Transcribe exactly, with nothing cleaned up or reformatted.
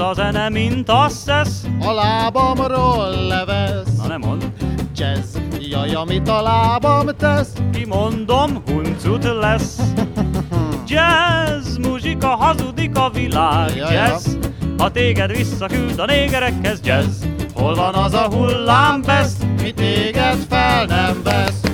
a zene, mint asszesz. A lábamról levesz. Na nem mond. Jazz, jaj, amit a lábam tesz. Kimondom, huncut lesz. Jazz, muzsika, hazudik a világ. Ja, Jazz, ha téged visszaküld a négerekhez. Jazz, hol van az a hullámvesz, Mi téged fel nem vesz.